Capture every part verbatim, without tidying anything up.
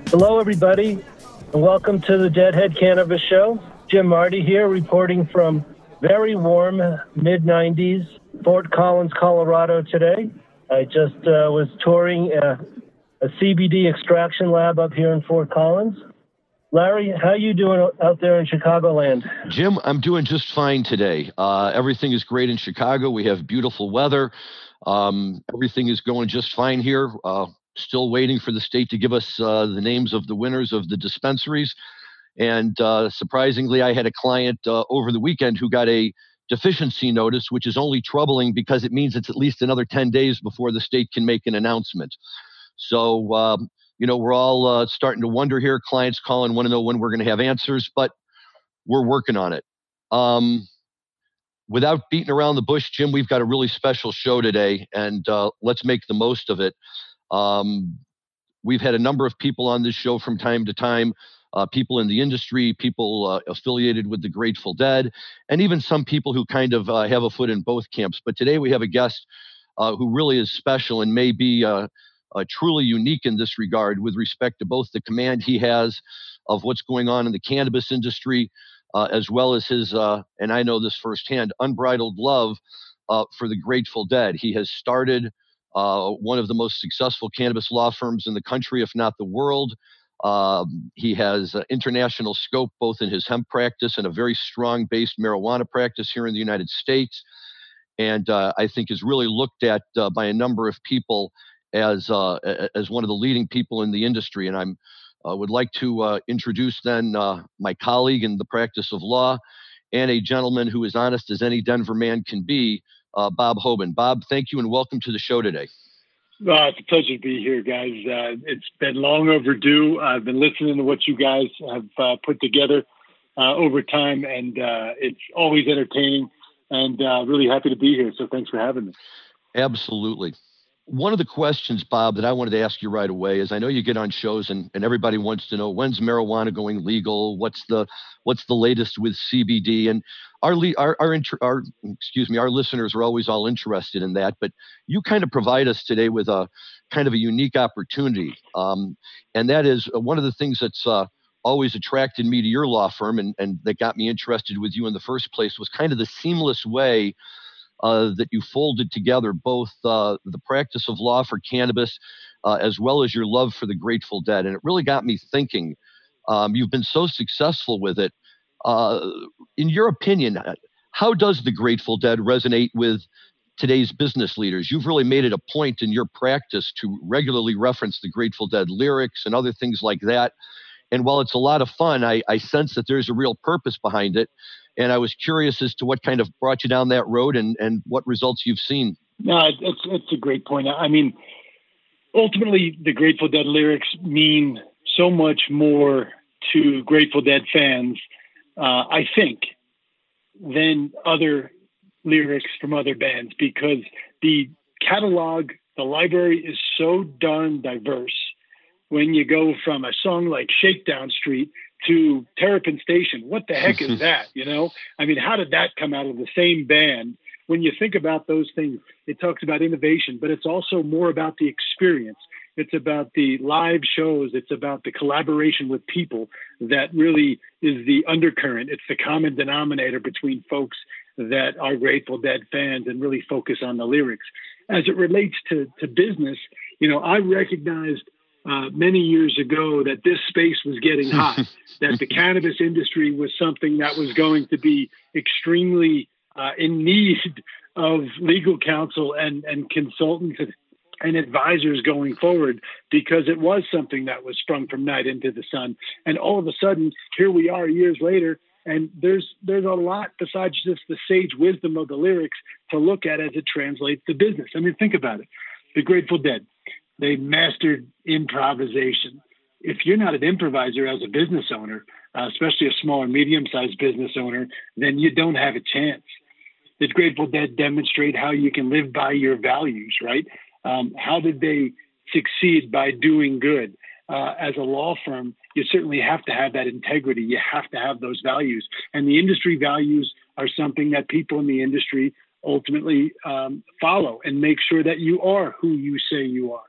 Hello, everybody, and welcome to the Deadhead Cannabis Show. Jim Marty here, reporting from very warm mid nineties, Fort Collins, Colorado today. I just uh, was touring a, a C B D extraction lab up here in Fort Collins. Larry, how you doing out there in Chicagoland? Jim, I'm doing just fine today. Uh, everything is great in Chicago. We have beautiful weather. Um, everything is going just fine here. Uh, still waiting for the state to give us uh, the names of the winners of the dispensaries. And uh, surprisingly, I had a client uh, over the weekend who got a deficiency notice, which is only troubling because it means it's at least another ten days before the state can make an announcement. So, um, you know, we're all uh, starting to wonder here. Clients call and want to know when we're going to have answers, but we're working on it. Um, without beating around the bush, Jim, we've got a really special show today, and uh, let's make the most of it. Um, we've had a number of people on this show from time to time, uh, people in the industry, people uh, affiliated with the Grateful Dead, and even some people who kind of uh, have a foot in both camps. But today we have a guest uh, who really is special and may be uh, uh, truly unique in this regard with respect to both the command he has of what's going on in the cannabis industry, uh, as well as his, uh, and I know this firsthand, unbridled love uh, for the Grateful Dead. He has started uh, one of the most successful cannabis law firms in the country, if not the world. Um, he has uh, international scope, both in his hemp practice and a very strong based marijuana practice here in the United States. And uh, I think is really looked at uh, by a number of people as uh, as one of the leading people in the industry. And I'm uh, would like to uh, introduce then uh, my colleague in the practice of law and a gentleman who is honest as any Denver man can be, uh, Bob Hoban. Bob, thank you and welcome to the show today. Uh, it's a pleasure to be here, guys. Uh, it's been long overdue. I've been listening to what you guys have uh, put together uh, over time, and uh, it's always entertaining, and uh, really happy to be here. So thanks for having me. Absolutely. One of the questions, Bob, that I wanted to ask you right away is I know you get on shows and, and everybody wants to know, when's marijuana going legal? What's the what's the latest with C B D? And our our our, inter, our excuse me, our listeners are always all interested in that. But you kind of provide us today with a kind of a unique opportunity, um, and that is one of the things that's uh, always attracted me to your law firm and and that got me interested with you in the first place was kind of the seamless way Uh, that you folded together both uh, the practice of law for cannabis uh, as well as your love for the Grateful Dead. And it really got me thinking. Um, you've been so successful with it. Uh, in your opinion, how does the Grateful Dead resonate with today's business leaders? You've really made it a point in your practice to regularly reference the Grateful Dead lyrics and other things like that. And while it's a lot of fun, I, I sense that there's a real purpose behind it. And I was curious as to what kind of brought you down that road and, and what results you've seen. No, it's, it's a great point. I mean, ultimately, the Grateful Dead lyrics mean so much more to Grateful Dead fans, uh, I think, than other lyrics from other bands, because the catalog, the library is so darn diverse. When you go from a song like Shakedown Street to Terrapin Station, what the heck is that? You know, I mean, how did that come out of the same band? When you think about those things, it talks about innovation, but it's also more about the experience. It's about the live shows. It's about the collaboration with people that really is the undercurrent. It's the common denominator between folks that are Grateful Dead fans and really focus on the lyrics. As it relates to, to business, you know, I recognized Uh, many years ago that this space was getting hot, that the cannabis industry was something that was going to be extremely uh, in need of legal counsel and, and consultants and, and advisors going forward, because it was something that was sprung from night into the sun. And all of a sudden, here we are years later, and there's there's a lot besides just the sage wisdom of the lyrics to look at as it translates to business. I mean, think about it. The Grateful Dead, they mastered improvisation. If you're not an improviser as a business owner, uh, especially a small or medium-sized business owner, then you don't have a chance. The Grateful Dead demonstrate how you can live by your values, right? Um, how did they succeed by doing good? Uh, as a law firm, you certainly have to have that integrity. You have to have those values. And the industry values are something that people in the industry ultimately um, follow and make sure that you are who you say you are.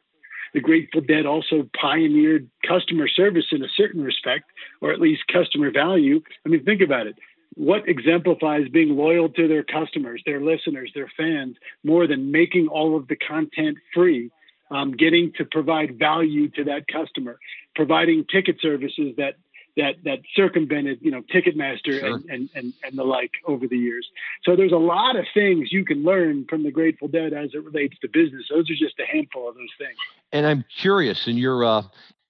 the Grateful Dead also pioneered customer service in a certain respect, or at least customer value. I mean, think about it. What exemplifies being loyal to their customers, their listeners, their fans, more than making all of the content free, um, getting to provide value to that customer, providing ticket services that that that circumvented, you know, Ticketmaster Sure. and, and, and, and the like over the years. So there's a lot of things you can learn from the Grateful Dead as it relates to business. Those are just a handful of those things. And I'm curious, in your uh,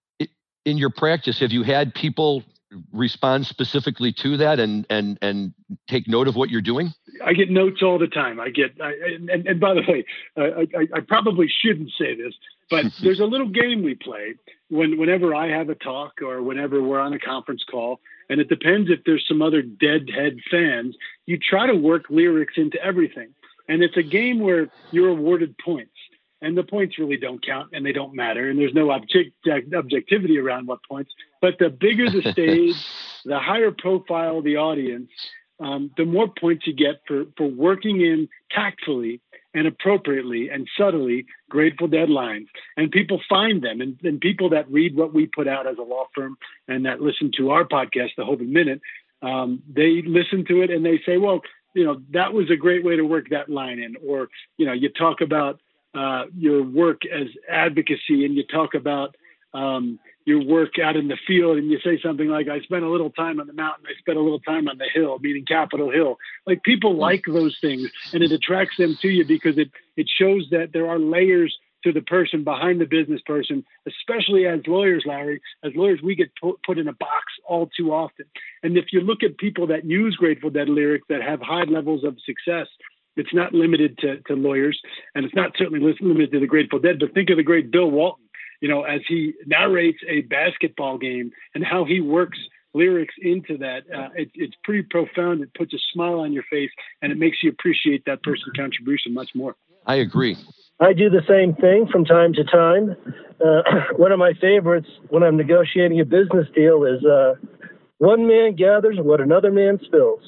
in your practice, have you had people respond specifically to that and and and take note of what you're doing? I get notes all the time. I get, I, and, and by the way, I, I, I probably shouldn't say this, but there's a little game we play when, whenever I have a talk or whenever we're on a conference call, and it depends if there's some other Deadhead fans, you try to work lyrics into everything. And it's a game where you're awarded points, and the points really don't count and they don't matter. And there's no object, objectivity around what points, but the bigger the stage, the higher profile the audience, Um, the more points you get for, for working in tactfully and appropriately and subtly Grateful Dead lines. And people find them, and, and people that read what we put out as a law firm and that listen to our podcast, The Hovind Minute, um, they listen to it and they say, well, you know, that was a great way to work that line in. Or, you know, you talk about uh, your work as advocacy, and you talk about um, your work out in the field, and you say something like, I spent a little time on the mountain, I spent a little time on the hill, meaning Capitol Hill. Like, people like those things, and it attracts them to you because it, it shows that there are layers to the person behind the business person, especially as lawyers, Larry. As lawyers, we get put, put in a box all too often. And if you look at people that use Grateful Dead lyrics that have high levels of success, it's not limited to, to lawyers, and it's not certainly limited to the Grateful Dead, but think of the great Bill Walton. You know, as he narrates a basketball game and how he works lyrics into that, uh, it, it's pretty profound. It puts a smile on your face, and it makes you appreciate that person's contribution much more. I agree. I do the same thing from time to time. Uh, one of my favorites when I'm negotiating a business deal is uh, one man gathers what another man spills.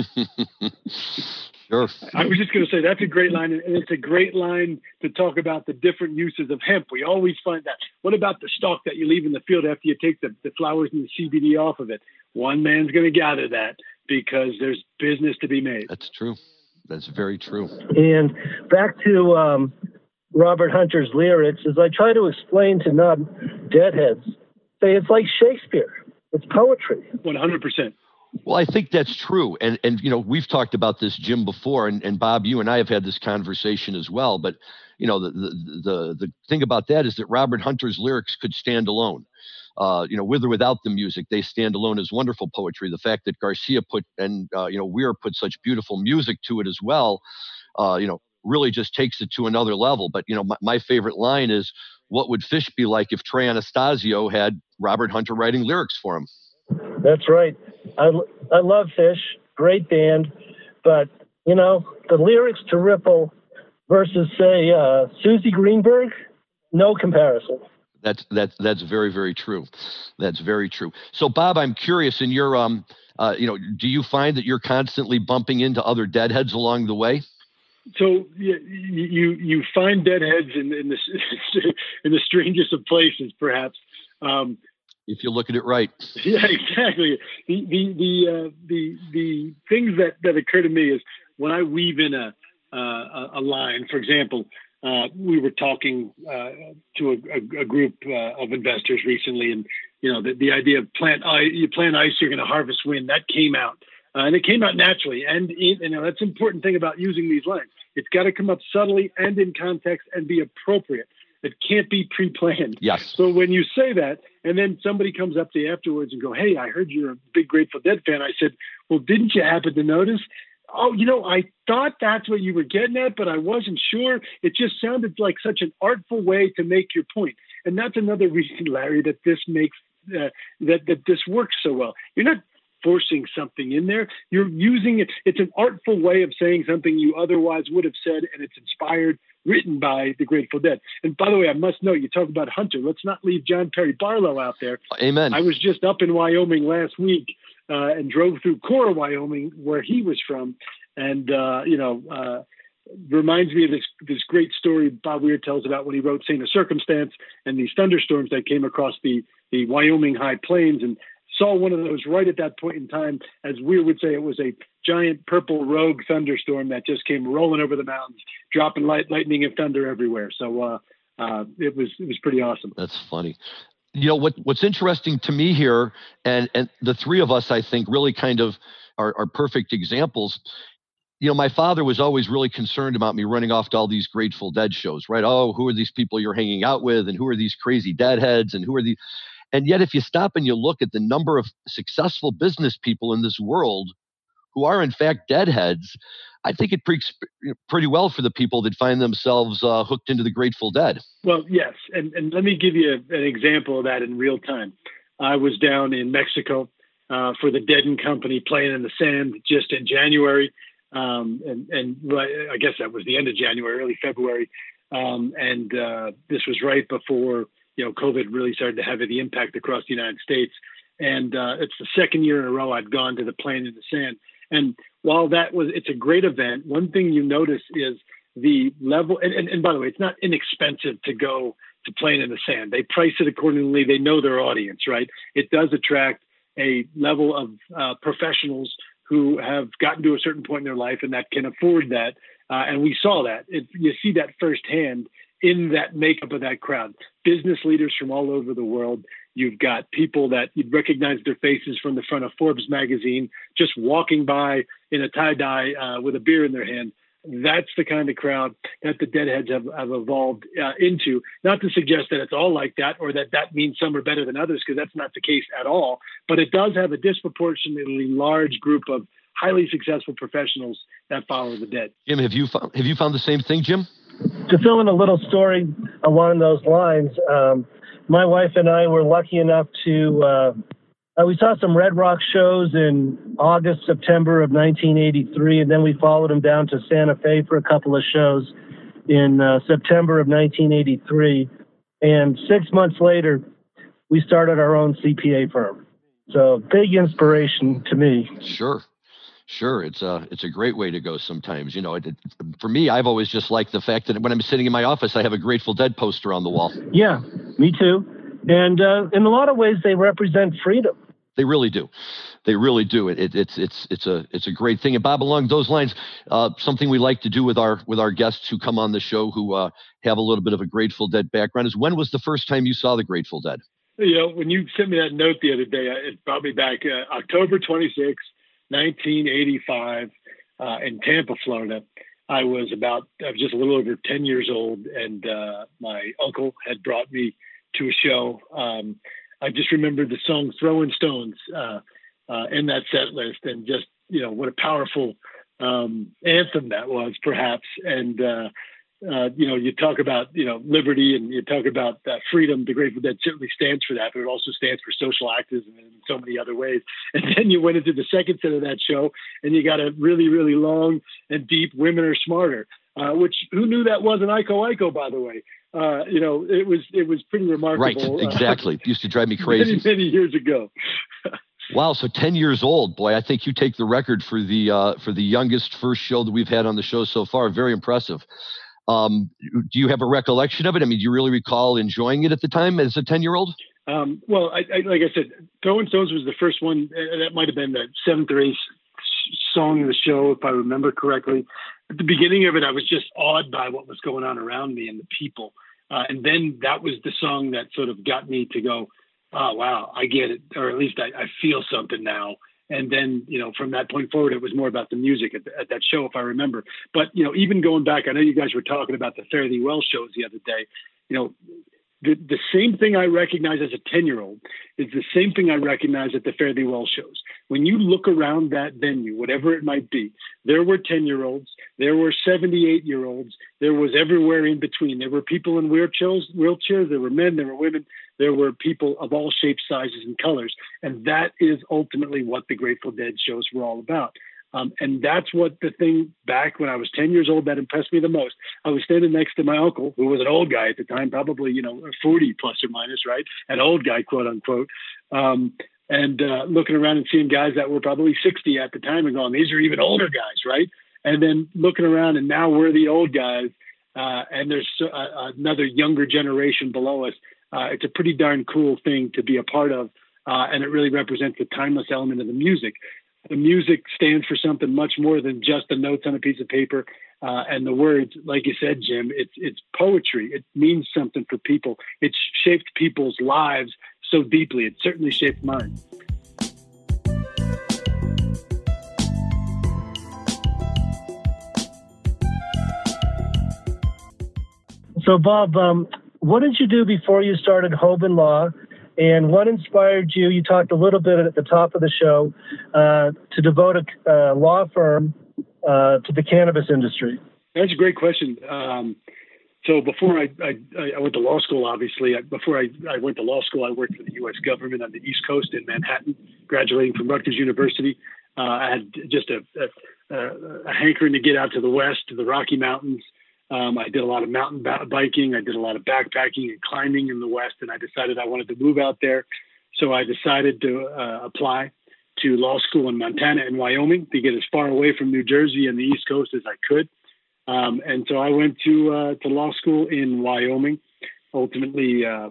Sure. I was just going to say that's a great line, and it's a great line to talk about the different uses of hemp. We always find that. What about the stalk that you leave in the field after you take the, the flowers and the C B D off of it? One man's going to gather that because there's business to be made. That's true. That's very true. And back to um, Robert Hunter's lyrics, as I try to explain to non-deadheads, say it's like Shakespeare. It's poetry. one hundred percent. Well, I think that's true. And, and you know, we've talked about this, Jim, before, and, and Bob, you and I have had this conversation as well. But, you know, the, the, the, the thing about that is that Robert Hunter's lyrics could stand alone. Uh, you know, with or without the music, they stand alone as wonderful poetry. The fact that Garcia put, and, uh, you know, Weir put such beautiful music to it as well, uh, you know, really just takes it to another level. But, you know, my, my favorite line is, what would Fish be like if Trey Anastasio had Robert Hunter writing lyrics for him? That's right. I, I love Fish, great band, but, you know, the lyrics to Ripple versus, say, uh, Susie Greenberg, no comparison. That's that's that's very, very true. That's very true. So, Bob, I'm curious, in your, um, uh, you know, do you find that you're constantly bumping into other deadheads along the way? So you you, you find deadheads in, in the in the strangest of places, perhaps. Um, If you look at it right. Yeah, exactly. The the the uh, the the things that, that occur to me is when I weave in a uh, a line. For example, uh, we were talking uh, to a, a group uh, of investors recently, and you know the, the idea of plant ice, you plant ice, you're going to harvest wind. That came out, uh, and it came out naturally. And it, you know that's an important thing about using these lines. It's got to come up subtly and in context and be appropriate. It can't be pre-planned. Yes. So when you say that, and then somebody comes up to you afterwards and go, hey, I heard you're a big Grateful Dead fan. I said, well, didn't you happen to notice? Oh, you know, I thought that's what you were getting at, but I wasn't sure. It just sounded like such an artful way to make your point. And that's another reason, Larry, that this makes, uh, that, that this works so well. You're not forcing something in there. You're using it. It's an artful way of saying something you otherwise would have said, and it's inspired, written by the Grateful Dead. And by the way, I must note, you talk about Hunter. Let's not leave John Perry Barlow out there. Amen. I was just up in Wyoming last week uh, and drove through Cora, Wyoming, where he was from. And, uh, you know, uh, reminds me of this this great story Bob Weir tells about when he wrote Saint of Circumstance and these thunderstorms that came across the the Wyoming high plains, and saw one of those right at that point in time. As Weir would say, it was a giant purple rogue thunderstorm that just came rolling over the mountains, dropping light, lightning and thunder everywhere. So uh, uh, it was it was pretty awesome. That's funny. You know, what what's interesting to me here, and and the three of us, I think, really kind of are, are perfect examples. You know, my father was always really concerned about me running off to all these Grateful Dead shows, right? Oh, who are these people you're hanging out with, and who are these crazy deadheads, and who are the And yet, if you stop and you look at the number of successful business people in this world who are in fact deadheads, I think it pre- pretty well for the people that find themselves uh, hooked into the Grateful Dead. Well, yes. And, and let me give you a, an example of that in real time. I was down in Mexico uh, for the Dead and Company playing in the sand just in January. Um, and, and I guess that was the end of January, early February. Um, and uh, this was right before, you know, COVID really started to have the impact across the United States. And uh, it's the second year in a row I'd gone to the Playing in the Sand. And while that was, it's a great event, one thing you notice is the level, and, and, and by the way, it's not inexpensive to go to Playing in the Sand. They price it accordingly. They know their audience, right? It does attract a level of uh, professionals who have gotten to a certain point in their life and that can afford that. Uh, and we saw that. It, you see that firsthand in that makeup of that crowd. Business leaders from all over the world. You've got people that you'd recognize their faces from the front of Forbes magazine, just walking by in a tie-dye uh, with a beer in their hand. That's the kind of crowd that the Deadheads have, have evolved uh, into. Not to suggest that it's all like that or that that means some are better than others, because that's not the case at all. But it does have a disproportionately large group of highly successful professionals that follow the Dead. Jim, have you found, have you found the same thing, Jim? To fill in a little story along those lines, um, my wife and I were lucky enough to, uh, uh, we saw some Red Rock shows in August, September of nineteen eighty-three, and then we followed them down to Santa Fe for a couple of shows in uh, September of nineteen eighty-three. And six months later, we started our own C P A firm. So big inspiration to me. Sure. Sure, it's a it's a great way to go sometimes. You know, it, it, for me, I've always just liked the fact that when I'm sitting in my office, I have a Grateful Dead poster on the wall. Yeah, me too. And uh, in a lot of ways, they represent freedom. They really do. They really do. It, it, it's it's it's a it's a great thing. And Bob, along those lines, uh, something we like to do with our with our guests who come on the show who uh, have a little bit of a Grateful Dead background is, when was the first time you saw the Grateful Dead? You know, when you sent me that note the other day, it brought me back uh, October twenty-sixth. nineteen eighty-five, uh, in Tampa, Florida. I was about, I was just a little over ten years old, and uh, my uncle had brought me to a show. Um, I just remember the song Throwing Stones uh, uh, in that set list, and just, you know, what a powerful um, anthem that was, perhaps. And, uh, uh, you know, you talk about, you know, liberty, and you talk about uh, freedom. The Grateful Dead certainly stands for that, but it also stands for social activism in so many other ways. And then you went into the second set of that show, and you got a really, really long and deep Women Are Smarter, uh, which, who knew that wasn't Iko Iko, by the way? Uh, you know, it was it was pretty remarkable. Right, exactly. Uh, it used to drive me crazy. Many, many years ago. Wow, so ten years old, boy! I think you take the record for the uh, for the youngest first show that we've had on the show so far. Very impressive. Um, do you have a recollection of it? I mean, do you really recall enjoying it at the time as a ten-year-old? Um, well, I, I, like I said, Throwing Stones was the first one. That might have been the seventh or eighth song of the show, if I remember correctly. At the beginning of it, I was just awed by what was going on around me and the people. Uh, and then that was the song that sort of got me to go, oh, wow, I get it. Or at least I, I feel something now. And then, you know, from that point forward, it was more about the music at, the, at that show, if I remember. But, you know, even going back, I know you guys were talking about the Fare Thee Well shows the other day. You know, the, the same thing I recognize as a ten-year-old is the same thing I recognize at the Fare Thee Well shows. When you look around that venue, whatever it might be, there were ten-year-olds, there were seventy-eight-year-olds, there was everywhere in between. There were people in wheelchairs, wheelchairs, there were men, there were women, there were people of all shapes, sizes, and colors. And that is ultimately what the Grateful Dead shows were all about. Um, and that's what the thing back when I was ten years old that impressed me the most. I was standing next to my uncle, who was an old guy at the time, probably, you know, forty plus or minus, right? An old guy, quote unquote. Um, and uh, looking around and seeing guys that were probably sixty at the time and going, these are even older guys, right? And then looking around, and now we're the old guys, uh, and there's uh, another younger generation below us. Uh, it's a pretty darn cool thing to be a part of, uh, and it really represents the timeless element of the music. The music stands for something much more than just the notes on a piece of paper uh, and the words. Like you said, Jim, it's it's poetry. It means something for people. It's shaped people's lives so deeply. It certainly shaped mine. So, Bob, um, what did you do before you started Hoban Law, and what inspired you? You talked a little bit at the top of the show uh, to devote a uh, law firm uh, to the cannabis industry. That's a great question. Um, so before I, I, I went to law school, obviously, I, before I, I went to law school, I worked for the U S government on the East Coast in Manhattan, graduating from Rutgers University. Uh, I had just a, a, a hankering to get out to the West, to the Rocky Mountains. Um, I did a lot of mountain biking. I did a lot of backpacking and climbing in the West, and I decided I wanted to move out there. So I decided to uh, apply to law school in Montana and Wyoming to get as far away from New Jersey and the East Coast as I could. Um, and so I went to uh, to law school in Wyoming. Ultimately, uh,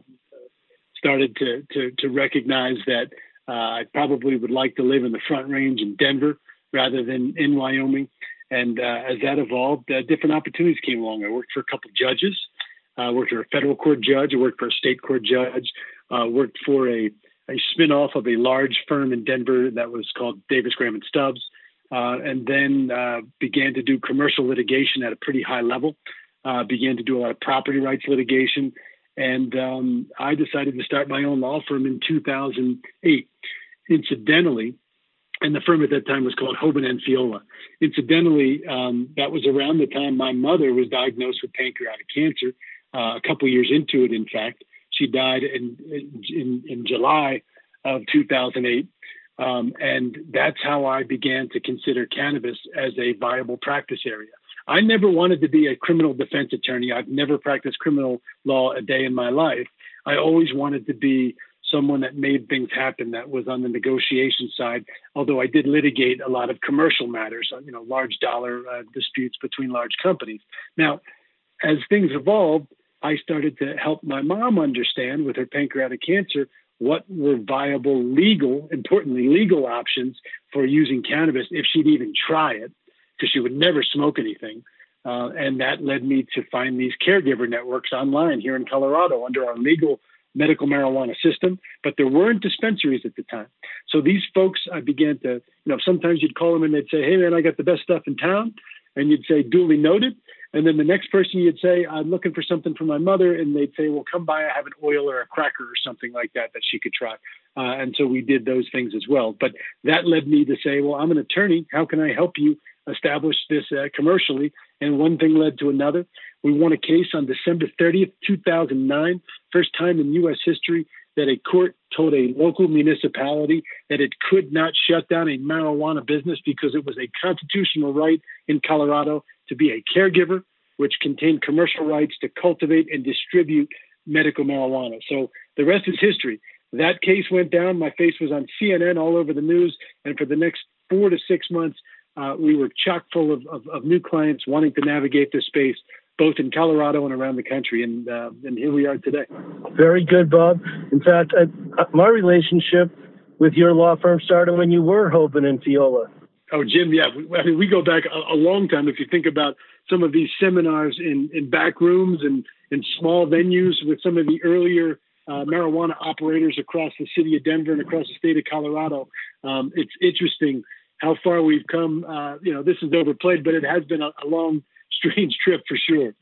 started to, to to recognize that uh, I probably would like to live in the Front Range in Denver rather than in Wyoming. And uh, as that evolved, uh, different opportunities came along. I worked for a couple of judges. I uh, worked for a federal court judge. I worked for a state court judge. Uh, worked for a, a spinoff of a large firm in Denver that was called Davis, Graham and Stubbs. Uh, and then uh, began to do commercial litigation at a pretty high level. Uh, began to do a lot of property rights litigation. And um, I decided to start my own law firm in two thousand eight. Incidentally, and the firm at that time was called Hoban and Fiola. Incidentally, um, that was around the time my mother was diagnosed with pancreatic cancer. Uh, a couple years into it, in fact, she died in in, in July of two thousand eight, um, and that's how I began to consider cannabis as a viable practice area. I never wanted to be a criminal defense attorney. I've never practiced criminal law a day in my life. I always wanted to be someone that made things happen, that was on the negotiation side, although I did litigate a lot of commercial matters, you know, large dollar uh, disputes between large companies. Now, as things evolved, I started to help my mom understand with her pancreatic cancer what were viable legal, importantly, legal options for using cannabis if she'd even try it, because she would never smoke anything. Uh, and that led me to find these caregiver networks online here in Colorado under our legal medical marijuana system, but there weren't dispensaries at the time. So these folks, I began to, you know, sometimes you'd call them and they'd say, hey man, I got the best stuff in town. And you'd say, duly noted. And then the next person you'd say, I'm looking for something for my mother. And they'd say, well, come by, I have an oil or a cracker or something like that that she could try. Uh, and so we did those things as well. But that led me to say, well, I'm an attorney. How can I help you establish this uh, commercially? And one thing led to another. We won a case on December thirtieth, two thousand nine, first time in U S history that a court told a local municipality that it could not shut down a marijuana business because it was a constitutional right in Colorado to be a caregiver, which contained commercial rights to cultivate and distribute medical marijuana. So the rest is history. That case went down. My face was on C N N all over the news. And for the next four to six months, uh, we were chock full of, of, of new clients wanting to navigate this space, both in Colorado and around the country. And uh, and here we are today. Very good, Bob. In fact, I, my relationship with your law firm started when you were Hoban and Fiola. Oh, Jim, yeah. We, I mean, we go back a, a long time. If you think about some of these seminars in, in back rooms and in small venues with some of the earlier uh, marijuana operators across the city of Denver and across the state of Colorado, um, it's interesting how far we've come. Uh, you know, this is overplayed, but it has been a, a long, strange trip for sure.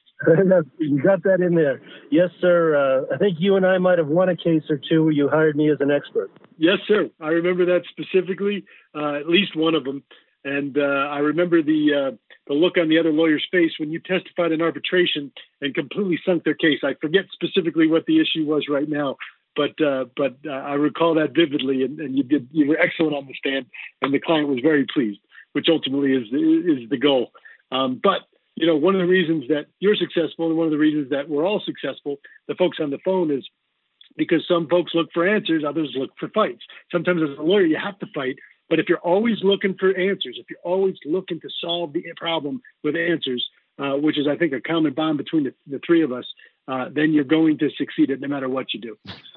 You got that in there. Yes, sir. Uh, I think you and I might have won a case or two where you hired me as an expert. Yes, sir. I remember that specifically, uh, at least one of them. And uh, I remember the uh, the look on the other lawyer's face when you testified in arbitration and completely sunk their case. I forget specifically what the issue was right now, but uh, but uh, I recall that vividly. And, and you did you were excellent on the stand, and the client was very pleased, which ultimately is is the goal. Um, but you know, one of the reasons that you're successful and one of the reasons that we're all successful, the folks on the phone, is because some folks look for answers, others look for fights. Sometimes as a lawyer, you have to fight, But if you're always looking for answers, if you're always looking to solve the problem with answers, uh, which is, I think, a common bond between the, the three of us, uh, then you're going to succeed at no matter what you do.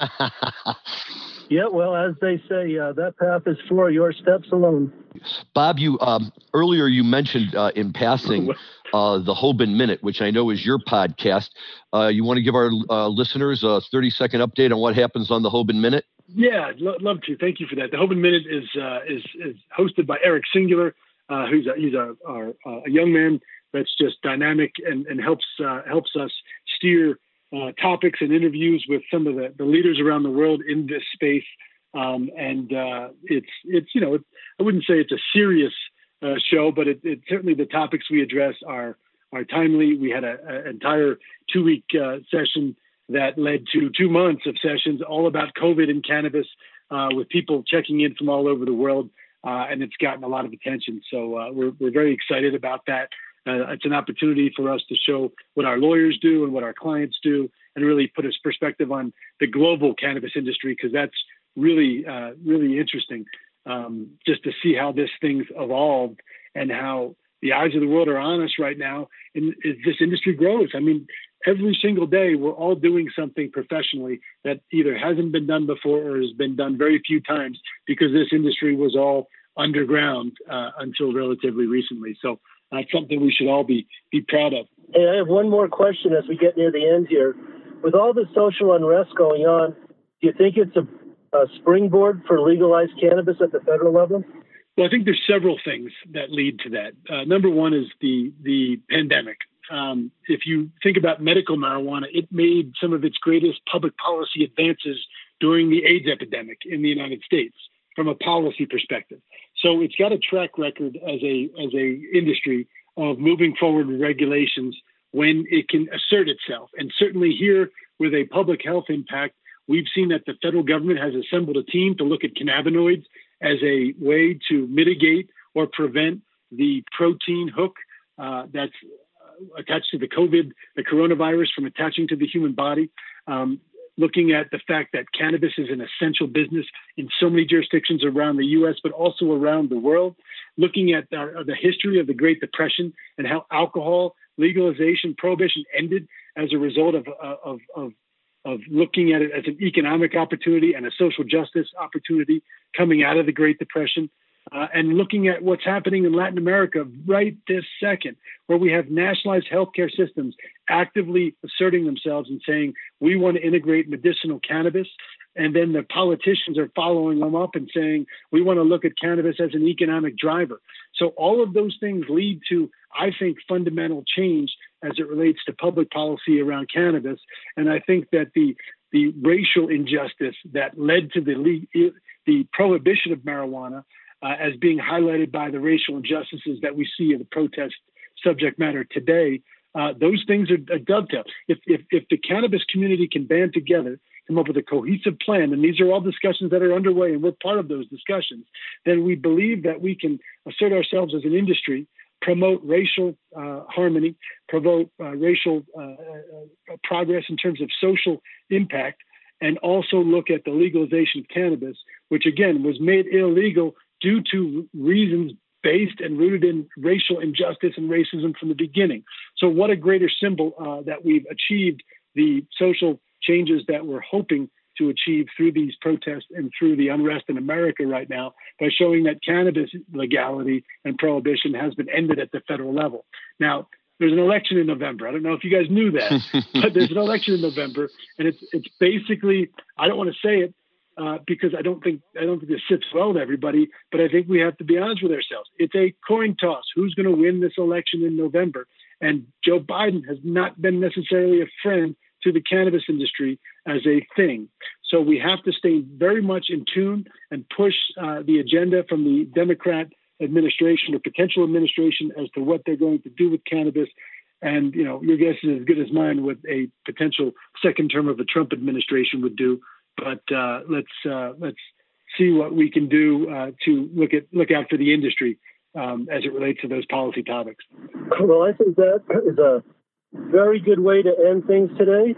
Yeah, well, as they say, uh, that path is for your steps alone. Bob, you um, earlier you mentioned uh, in passing uh, the Hoban Minute, which I know is your podcast. Uh, you want to give our uh, listeners a thirty-second update on what happens on the Hoban Minute? Yeah, I'd lo- love to. Thank you for that. The Hoban Minute is uh, is is hosted by Eric Singular, uh, who's a, he's a, a, a young man that's just dynamic and, and helps uh, helps us steer uh, topics and interviews with some of the, the leaders around the world in this space. Um, and uh, it's it's you know it, I wouldn't say it's a serious uh, show, but it, it certainly the topics we address are are timely. We had an entire two week uh, session that led to two months of sessions all about COVID and cannabis, uh, with people checking in from all over the world, uh, and it's gotten a lot of attention. So uh, we're we're very excited about that. Uh, it's an opportunity for us to show what our lawyers do and what our clients do, and really put a perspective on the global cannabis industry, because that's really, uh, really interesting, um, just to see how this thing's evolved and how the eyes of the world are on us right now. And as this industry grows, I mean, every single day we're all doing something professionally that either hasn't been done before or has been done very few times, because this industry was all underground uh, until relatively recently. So that's uh, something we should all be be proud of. Hey, I have one more question as we get near the end here. With all the social unrest going on, do you think it's a a springboard for legalized cannabis at the federal level? Well, I think there's several things that lead to that. Uh, number one is the the pandemic. Um, if you think about medical marijuana, it made some of its greatest public policy advances during the AIDS epidemic in the United States from a policy perspective. So it's got a track record as a as a industry of moving forward with regulations when it can assert itself. And certainly here with a public health impact, we've seen that the federal government has assembled a team to look at cannabinoids as a way to mitigate or prevent the protein hook uh, that's attached to the COVID, the coronavirus, from attaching to the human body. Um, looking at the fact that cannabis is an essential business in so many jurisdictions around the U S, but also around the world. Looking at our, the history of the Great Depression and how alcohol legalization, prohibition ended as a result of, of, of of looking at it as an economic opportunity and a social justice opportunity coming out of the Great Depression, uh, and looking at what's happening in Latin America right this second, where we have nationalized healthcare systems actively asserting themselves and saying, we want to integrate medicinal cannabis. And then the politicians are following them up and saying, we want to look at cannabis as an economic driver. So all of those things lead to, I think, fundamental change as it relates to public policy around cannabis. And I think that the the racial injustice that led to the the prohibition of marijuana uh, as being highlighted by the racial injustices that we see in the protest subject matter today, uh, those things are, are dovetailed. If, if, if the cannabis community can band together, come up with a cohesive plan, and these are all discussions that are underway, and we're part of those discussions, then we believe that we can assert ourselves as an industry, promote racial uh, harmony, promote uh, racial uh, uh, progress in terms of social impact, and also look at the legalization of cannabis, which again was made illegal due to reasons based and rooted in racial injustice and racism from the beginning. So what a greater symbol uh, that we've achieved the social changes that we're hoping to achieve through these protests and through the unrest in America right now, by showing that cannabis legality and prohibition has been ended at the federal level. Now, there's an election in November. I don't know if you guys knew that, but there's an election in November, and it's it's basically, I don't want to say it uh, because I don't think I don't think this sits well with everybody, but I think we have to be honest with ourselves. It's a coin toss. Who's going to win this election in November? And Joe Biden has not been necessarily a friend to the cannabis industry as a thing. So we have to stay very much in tune and push uh, the agenda from the Democrat administration or potential administration as to what they're going to do with cannabis. And, you know, your guess is as good as mine what a potential second term of a Trump administration would do. But uh, let's uh, let's see what we can do uh, to look at look out for the industry um, as it relates to those policy topics. Well, I think that is a very good way to end things today.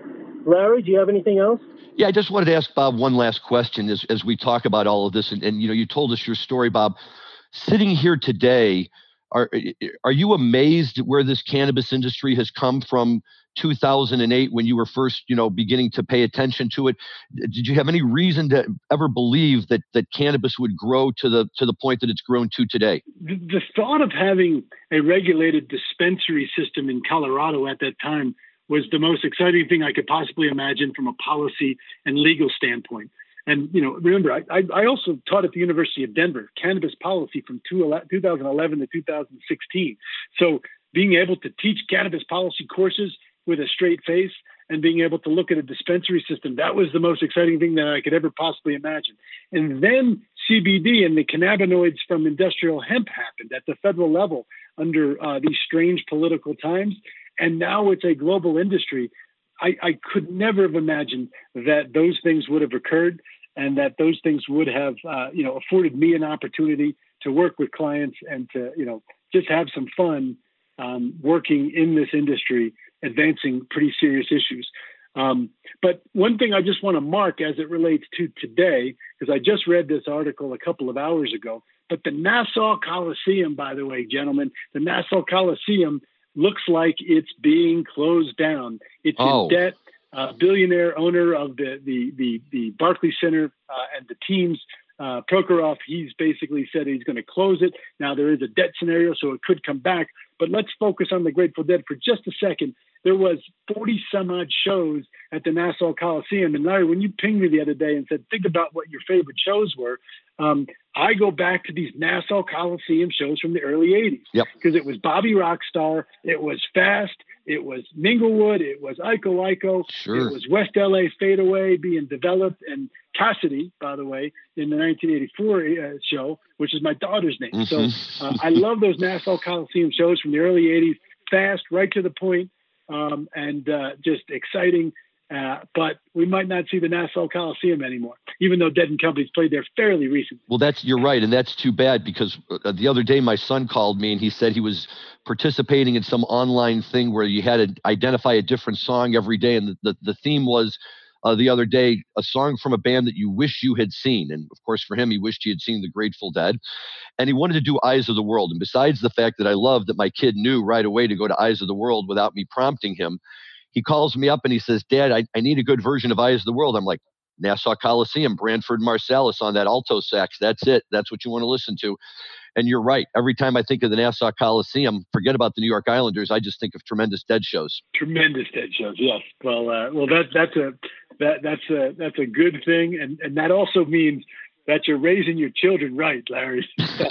Larry, do you have anything else? Yeah, I just wanted to ask Bob one last question as, as we talk about all of this. And, and, you know, you told us your story, Bob. Sitting here today, are are you amazed at where this cannabis industry has come from two thousand eight when you were first, you know, beginning to pay attention to it? Did you have any reason to ever believe that that cannabis would grow to the to the point that it's grown to today? The, the thought of having a regulated dispensary system in Colorado at that time was the most exciting thing I could possibly imagine from a policy and legal standpoint. And, you know, remember, I, I also taught at the University of Denver, cannabis policy from two thousand eleven to two thousand sixteen. So being able to teach cannabis policy courses with a straight face and being able to look at a dispensary system, that was the most exciting thing that I could ever possibly imagine. And then C B D and the cannabinoids from industrial hemp happened at the federal level under uh, these strange political times. And now it's a global industry. I, I could never have imagined that those things would have occurred and that those things would have, uh, you know, afforded me an opportunity to work with clients and to, you know, just have some fun um, working in this industry, advancing pretty serious issues. Um, but one thing I just want to mark as it relates to today, because I just read this article a couple of hours ago, but the Nassau Coliseum, by the way, gentlemen, the Nassau Coliseum looks like it's being closed down. It's oh. in debt. Uh, billionaire owner of the the the, the Barclays Center uh, and the teams, uh, Prokhorov, he's basically said he's going to close it. Now there is a debt scenario, so it could come back. But let's focus on the Grateful Dead for just a second. There was forty some odd shows at the Nassau Coliseum. And Larry, when you pinged me the other day and said, think about what your favorite shows were, um, I go back to these Nassau Coliseum shows from the early eighties. Yep. Because it was Bobby Rockstar, it was Fast, it was Minglewood, it was Iko Iko, sure. It was West L A Fadeaway being developed, and Cassidy, by the way, in the nineteen eighty-four uh, show, which is my daughter's name. Mm-hmm. So uh, I love those Nassau Coliseum shows from the early eighties, fast, right to the point, um, and uh, just exciting. Uh, but we might not see the Nassau Coliseum anymore, even though Dead and Company's played there fairly recently. Well, that's you're right, and that's too bad because uh, the other day my son called me and he said he was participating in some online thing where you had to identify a different song every day, and the the, the theme was uh, the other day a song from a band that you wish you had seen, and of course for him he wished he had seen the Grateful Dead, and he wanted to do Eyes of the World. And besides the fact that I love that my kid knew right away to go to Eyes of the World without me prompting him, he calls me up and he says, Dad, I, I need a good version of Eyes of the World. I'm like, Nassau Coliseum, Branford Marsalis on that alto sax. That's it. That's what you want to listen to. And you're right. Every time I think of the Nassau Coliseum, forget about the New York Islanders. I just think of tremendous Dead shows. Tremendous Dead shows. Yes. Well, uh, well, that, that's a, that, that's a, that's a good thing. And, and that also means that you're raising your children right, Larry.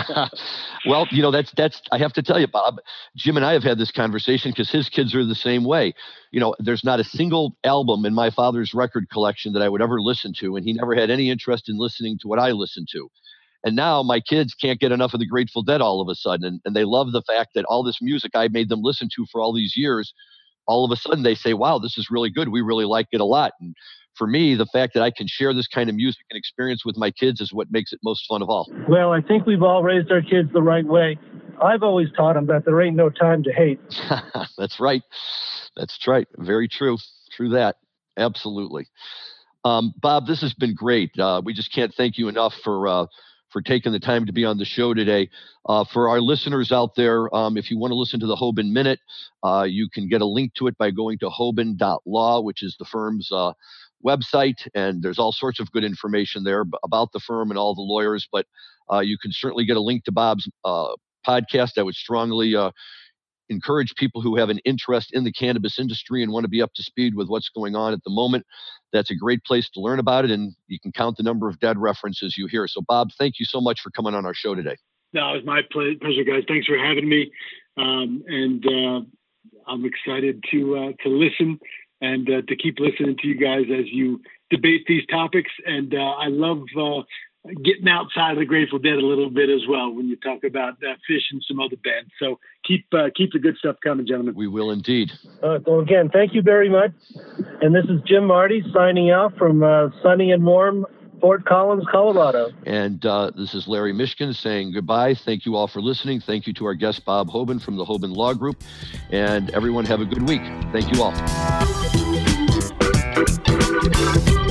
Well, you know, that's, that's, I have to tell you, Bob, Jim and I have had this conversation because his kids are the same way. You know, there's not a single album in my father's record collection that I would ever listen to. And he never had any interest in listening to what I listened to. And now my kids can't get enough of the Grateful Dead all of a sudden. And, and they love the fact that all this music I made them listen to for all these years, all of a sudden they say, wow, this is really good. We really like it a lot. And for me, the fact that I can share this kind of music and experience with my kids is what makes it most fun of all. Well, I think we've all raised our kids the right way. I've always taught them that there ain't no time to hate. That's right. That's right. Very true. True that. Absolutely. Um, Bob, this has been great. Uh, we just can't thank you enough for uh, for taking the time to be on the show today. Uh, for our listeners out there, um, if you want to listen to the Hoban Minute, uh, you can get a link to it by going to hoban dot law, which is the firm's uh, website, and there's all sorts of good information there about the firm and all the lawyers, but uh, you can certainly get a link to Bob's uh, podcast. I would strongly uh, encourage people who have an interest in the cannabis industry and want to be up to speed with what's going on at the moment. That's a great place to learn about it, and you can count the number of dead references you hear. So, Bob, thank you so much for coming on our show today. No, it was my pleasure, guys. Thanks for having me, um, and uh, I'm excited to uh, to listen and uh, to keep listening to you guys as you debate these topics. And uh, I love uh, getting outside of the Grateful Dead a little bit as well when you talk about uh, Fish and some other bands. So keep uh, keep the good stuff coming, gentlemen. We will indeed. Uh, well, again, thank you very much. And this is Jim Marty signing out from uh, sunny and warm Fort Collins, Colorado. And uh, this is Larry Mishkin saying goodbye. Thank you all for listening. Thank you to our guest, Bob Hoban from the Hoban Law Group. And everyone have a good week. Thank you all. Bye.